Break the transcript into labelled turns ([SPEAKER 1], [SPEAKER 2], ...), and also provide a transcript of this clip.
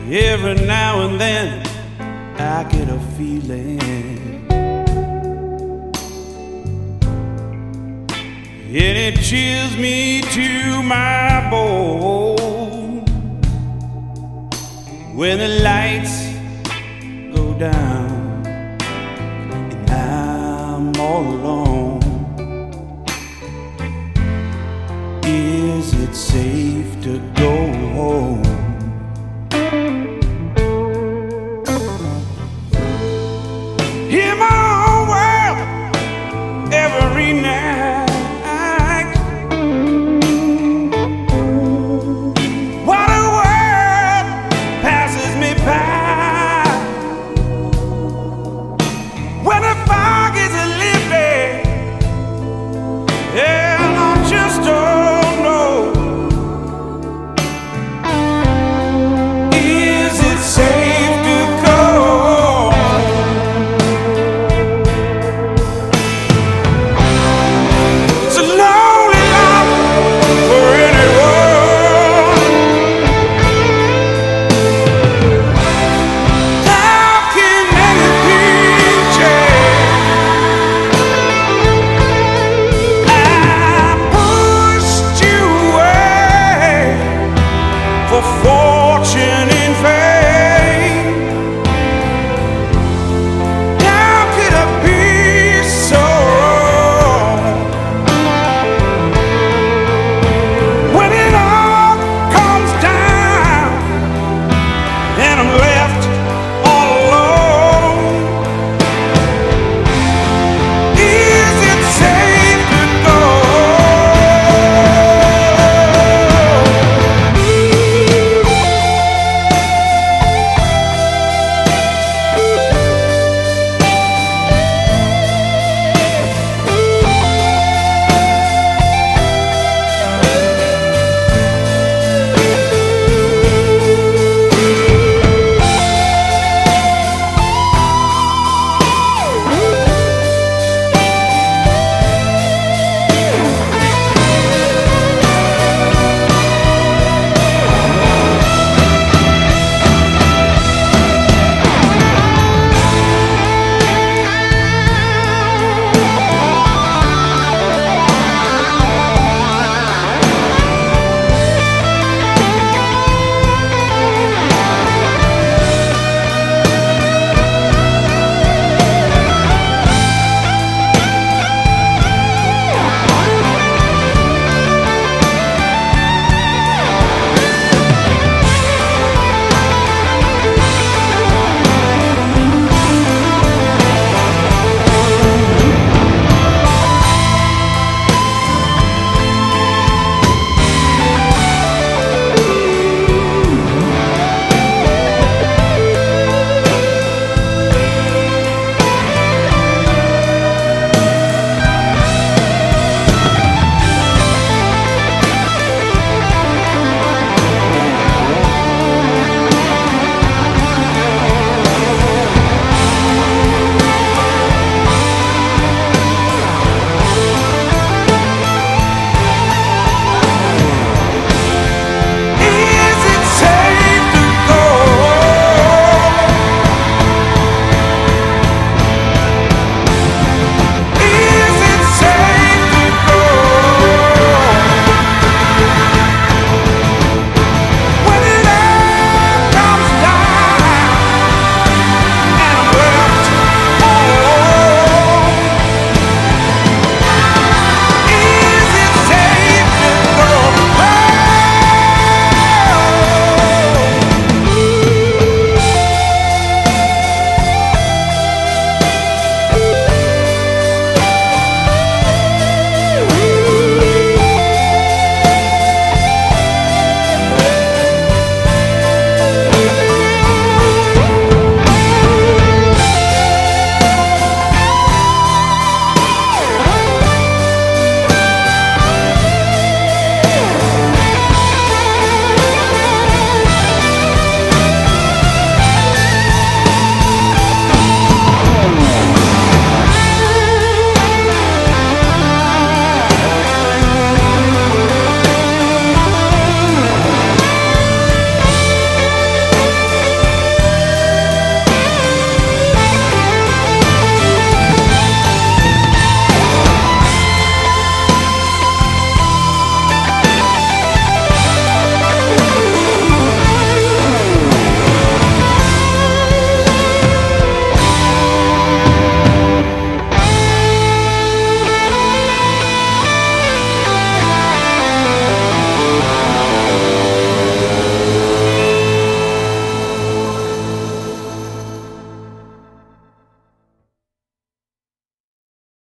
[SPEAKER 1] Every now and then I get a feeling, and it chills me to my bone when the lights go down and I'm all alone. Is it safe to go home? In my own world every night, what a world passes me by. When the fog is lifted and I just don't know, is it safe to go? It's a lonely life for anyone. How can anything change? I pushed you away for fortune